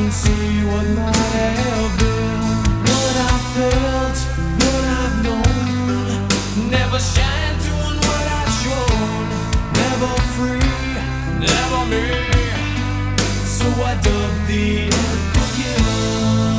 won't see what might have been. What I felt, what I've known, never shine doing what I've shown. Never free, never me. So I dug the earth again.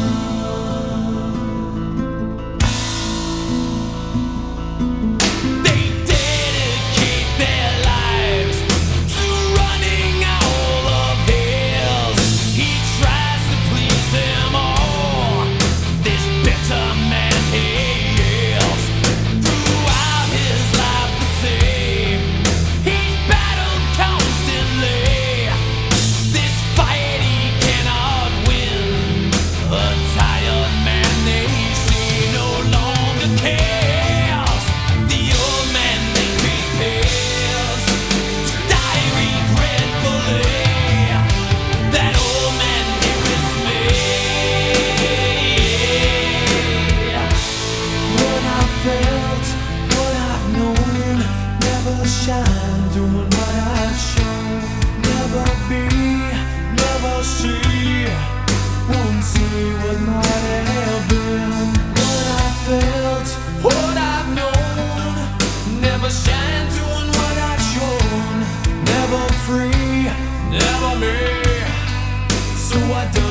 They dedicate their lives to running all of his. He tries to please them all. This bitter man he is. Throughout his life the same. He's battled constantly. This fight he cannot win. A tired man they see no longer cares. The old man they prepares to die regretfully. That old man here is me. What I felt, what I've known, never shine doing what I've shown. Never be, never see, won't see what might have been. What I felt, what I've known, never shine doing what I've shown. Never free, never me. So I dug